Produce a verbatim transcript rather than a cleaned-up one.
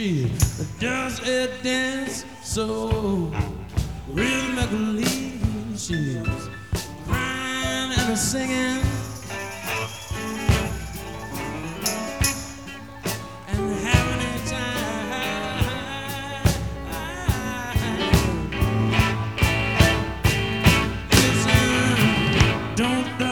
She does a dance so rhythmically. She's crying and singing